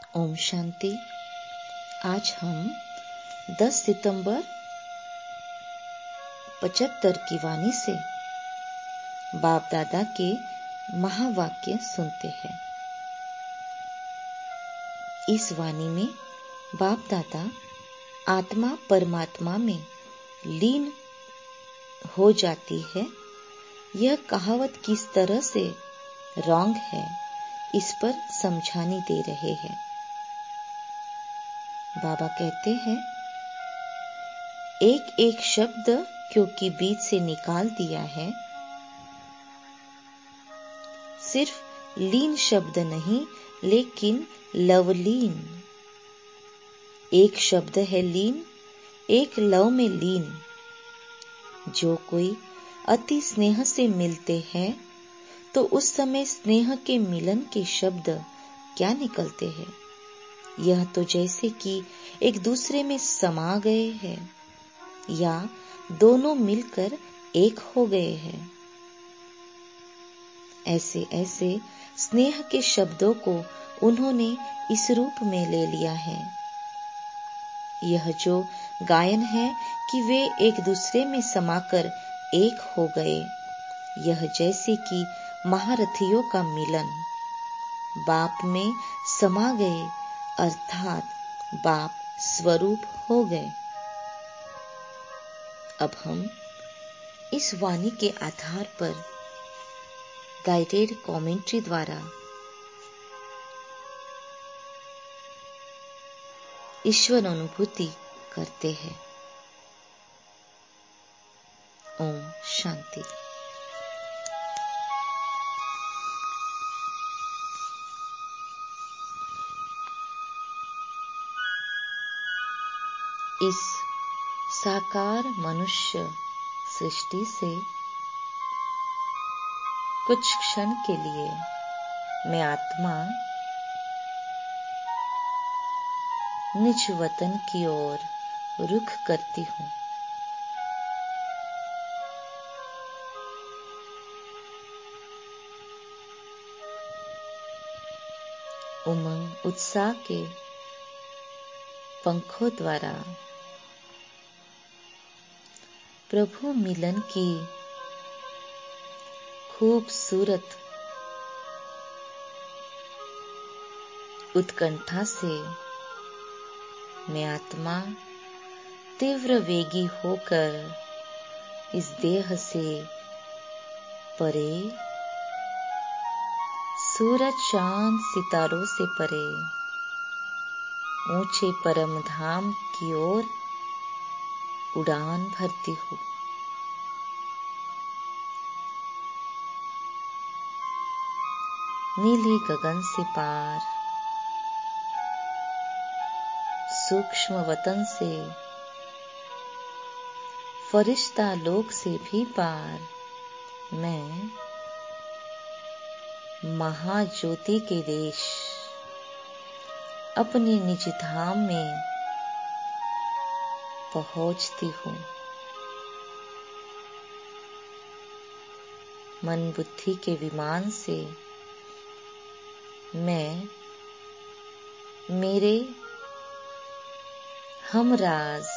ओम शांति। आज हम 10 सितंबर 75 की वाणी से बाप दादा के महावाक्य सुनते हैं। इस वाणी में बाप दादा आत्मा परमात्मा में लीन हो जाती है, यह कहावत किस तरह से रॉन्ग है, इस पर समझानी दे रहे हैं। बाबा कहते हैं, एक एक शब्द क्योंकि बीच से निकाल दिया है। सिर्फ लीन शब्द नहीं, लेकिन लवलीन। एक शब्द है लीन, एक लव में लीन। जो कोई अति स्नेह से मिलते हैं तो उस समय स्नेह के मिलन के शब्द क्या निकलते हैं। यह तो जैसे कि एक दूसरे में समा गए हैं या दोनों मिलकर एक हो गए हैं। ऐसे ऐसे स्नेह के शब्दों को उन्होंने इस रूप में ले लिया है। यह जो गायन है कि वे एक दूसरे में समाकर एक हो गए, यह जैसे कि महारथियों का मिलन। बाप में समा गए अर्थात बाप स्वरूप हो गए। अब हम इस वाणी के आधार पर गाइडेड कमेंट्री द्वारा ईश्वर अनुभूति करते हैं। ओम शांति। इस साकार मनुष्य सृष्टि से कुछ क्षण के लिए मैं आत्मा निज वतन की ओर रुख करती हूँ। उमंग उत्साह के पंखों द्वारा प्रभु मिलन की खूबसूरत उत्कंठा से मैं आत्मा तीव्र वेगी होकर इस देह से परे, सूरज चांद सितारों से परे, ऊंचे परम धाम की ओर उड़ान भरती हूँ। नीले गगन से पार, सूक्ष्म वतन से, फरिश्ता लोक से भी पार, मैं महाज्योति के देश अपने निज धाम में पहुंचती हूँ। मन बुद्धि के विमान से मैं मेरे हमराज,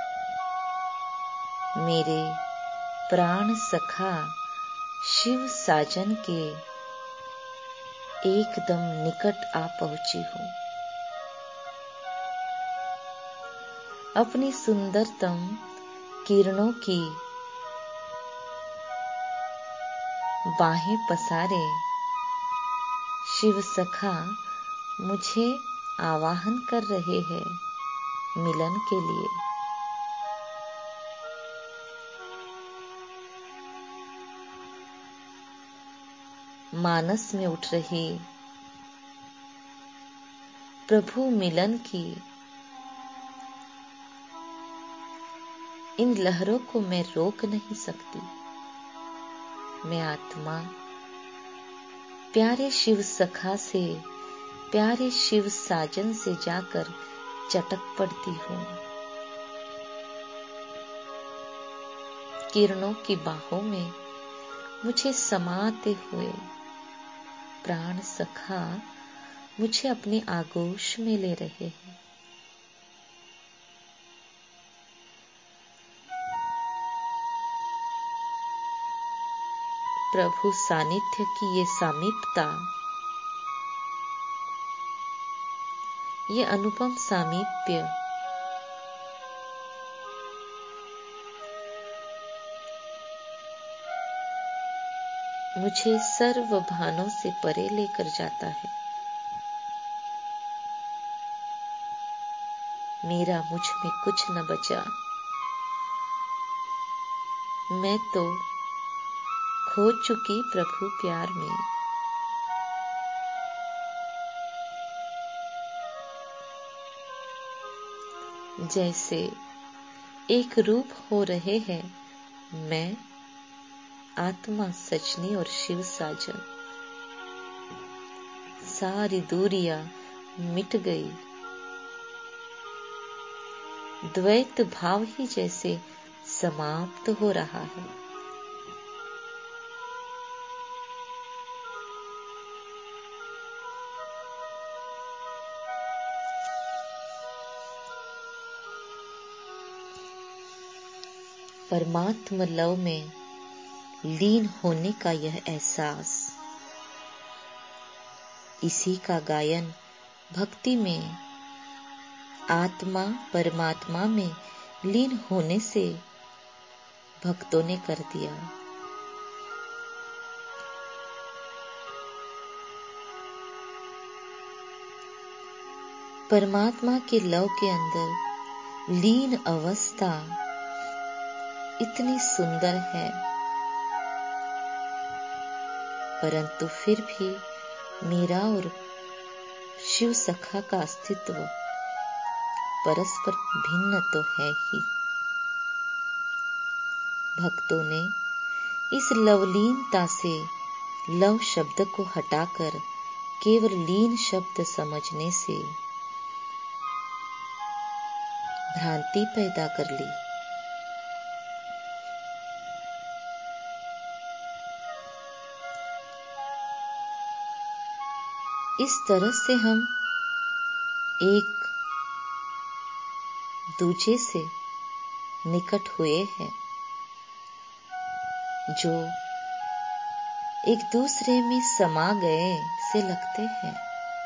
मेरे प्राण सखा शिव साजन के एकदम निकट आ पहुंची हूँ। अपनी सुंदरतम किरणों की बाहें पसारे शिव सखा मुझे आवाहन कर रहे हैं मिलन के लिए। मानस में उठ रही प्रभु मिलन की इन लहरों को मैं रोक नहीं सकती। मैं आत्मा प्यारे शिव सखा से, प्यारे शिव साजन से जाकर चटक पड़ती हूँ। किरणों की बाहों में मुझे समाते हुए प्राण सखा मुझे अपने आगोश में ले रहे हैं। प्रभु सानिध्य की ये सामीप्यता, ये अनुपम सामीप्य मुझे सर्व भानों से परे लेकर जाता है। मेरा मुझ में कुछ न बचा, मैं तो खो चुकी प्रभु प्यार में। जैसे एक रूप हो रहे हैं मैं, आत्मा, सजनी और शिव साजन। सारी दूरियां मिट गई, द्वैत भाव ही जैसे समाप्त हो रहा है। परमात्म लव में लीन होने का यह एहसास, इसी का गायन भक्ति में आत्मा परमात्मा में लीन होने से भक्तों ने कर दिया। परमात्मा के लव के अंदर लीन अवस्था इतनी सुंदर है, परंतु फिर भी मेरा और शिव सखा का अस्तित्व परस्पर भिन्न तो है ही। भक्तों ने इस लवलीनता से लव शब्द को हटाकर केवल लीन शब्द समझने से भ्रांति पैदा कर ली। इस तरह से हम एक दूजे से निकट हुए हैं, जो एक दूसरे में समा गए से लगते हैं।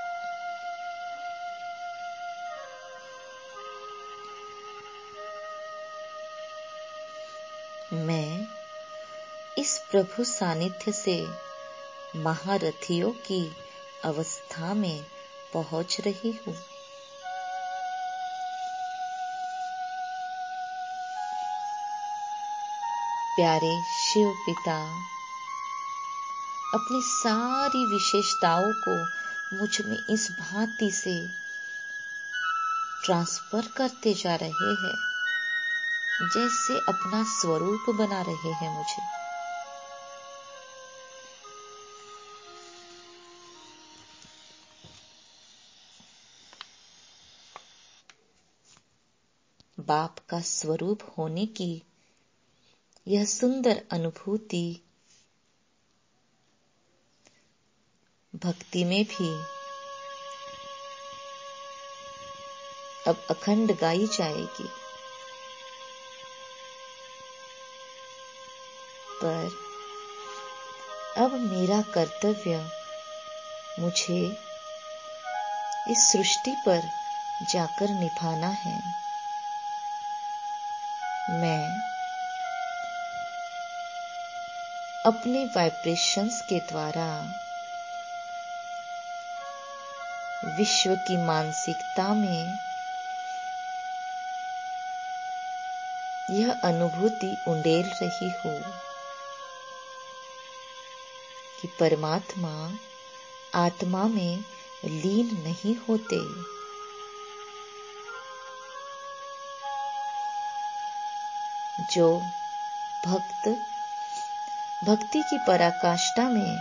मैं इस प्रभु सानिध्य से महारथियों की अवस्था में पहुंच रही हूं। प्यारे शिव पिता अपनी सारी विशेषताओं को मुझ में इस भांति से ट्रांसफर करते जा रहे हैं, जैसे अपना स्वरूप बना रहे हैं मुझे। बाप का स्वरूप होने की यह सुंदर अनुभूति भक्ति में भी अब अखंड गाई जाएगी। पर अब मेरा कर्तव्य मुझे इस सृष्टि पर जाकर निभाना है। मैं अपने वाइब्रेशंस के द्वारा विश्व की मानसिकता में यह अनुभूति उंडेल रही हूं कि परमात्मा आत्मा में लीन नहीं होते। जो भक्त भक्ति की पराकाष्ठा में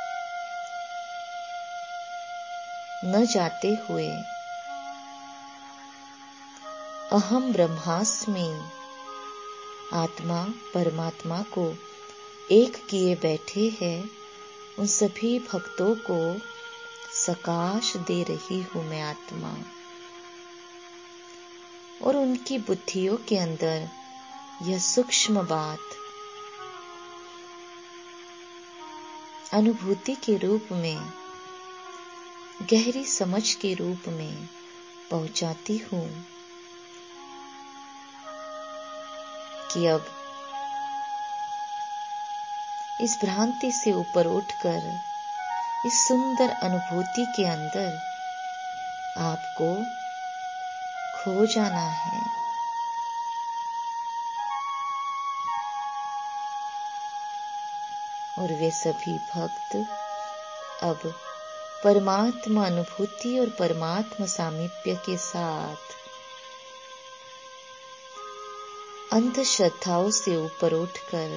न जाते हुए अहम ब्रह्मास्मि आत्मा परमात्मा को एक किए बैठे हैं, उन सभी भक्तों को सकाश दे रही हूं मैं आत्मा। और उनकी बुद्धियों के अंदर यह सूक्ष्म बात अनुभूति के रूप में, गहरी समझ के रूप में पहुंचाती हूं कि अब इस भ्रांति से ऊपर उठकर इस सुंदर अनुभूति के अंदर आपको खो जाना है। और वे सभी भक्त अब परमात्मा अनुभूति और परमात्मा सामीप्य के साथ अंधश्रद्धाओं से ऊपर उठकर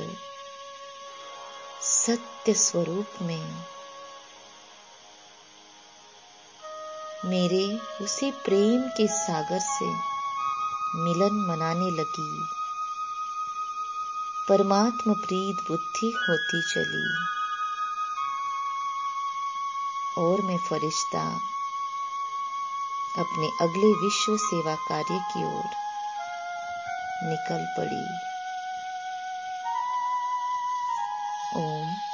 सत्य स्वरूप में मेरे उसी प्रेम के सागर से मिलन मनाने लगी। परमात्मा प्रीत बुद्धि होती चली और मैं फरिश्ता अपने अगले विश्व सेवा कार्य की ओर निकल पड़ी। ओम